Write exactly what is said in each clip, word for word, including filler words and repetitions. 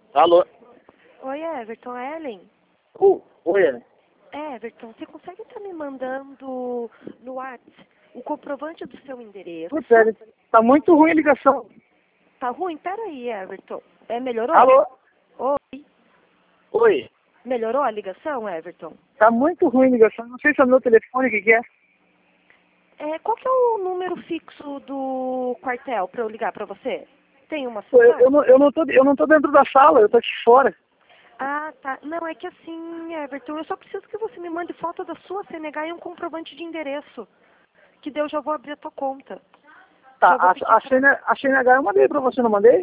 Alô? Oi, Everton, é Ellen? Uh, oi, Ellen. É, Everton, você consegue estar me mandando no WhatsApp o comprovante do seu endereço? Putz, Ellen, tá muito ruim a ligação. Tá ruim? Peraí, Everton. É, melhorou? Alô? Oi. Oi. Melhorou a ligação, Everton? Tá muito ruim a ligação. Não sei se é o meu telefone, o que que é. É, qual que é o número fixo do quartel para eu ligar para você? Tem uma Pô, eu, sessão? eu, não, eu, não tô, eu não tô dentro da sala, eu tô aqui fora. Ah, tá. Não, é que assim, Everton, eu só preciso que você me mande foto da sua C N H e um comprovante de endereço. Que daí eu já vou abrir a tua conta. Tá, Já vou a, pedir a, pra... C N, a C N H eu mandei pra você, não mandei?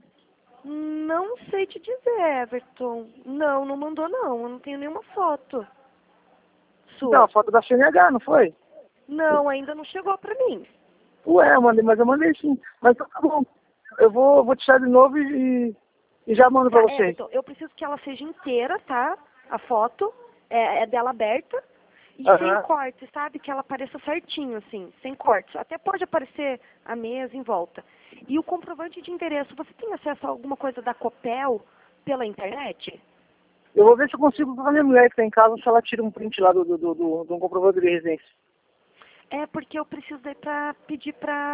Não sei te dizer, Everton. Não, não mandou não. Eu não tenho nenhuma foto Então, a sua. foto da C N H, não foi? Não, ainda não chegou pra mim. Ué, eu mandei, mas eu mandei sim. Mas então tá bom. Eu vou, vou tirar de novo e, e já mando pra Tá, você. Everton, eu preciso que ela seja inteira, tá? A foto é, é dela aberta e sem Aham. cortes, sabe? Que ela apareça certinho, assim, sem cortes. Até pode aparecer a mesa em volta. E o comprovante de endereço, você tem acesso a alguma coisa da Copel pela internet? Eu vou ver se eu consigo com a minha mulher que tá em casa, se ela tira um print lá do, do, do, do, do comprovador de residência. É porque eu preciso daí pra pedir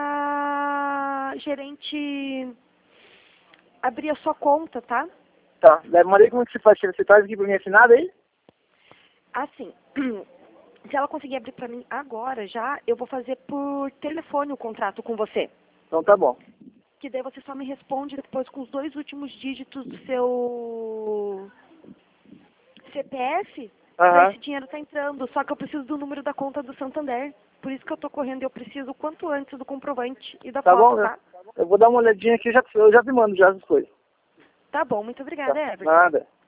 pra gerente abrir a sua conta, tá? Tá, daí mandei como é que você faz? Você traz aqui pra mim assinado aí? Assim, se ela conseguir abrir pra mim agora já, eu vou fazer por telefone o contrato com você. Então tá bom. Que daí você só me responde depois com os dois últimos dígitos do seu C P F pra Aham. esse dinheiro tá entrando. Só que eu preciso do número da conta do Santander. Por isso que eu tô correndo e eu preciso o quanto antes do comprovante e da Tá foto, bom? Eu, tá? eu vou dar uma olhadinha aqui, já, eu já te mando já as coisas. Tá bom, muito Tá. obrigada, Everton. Nada.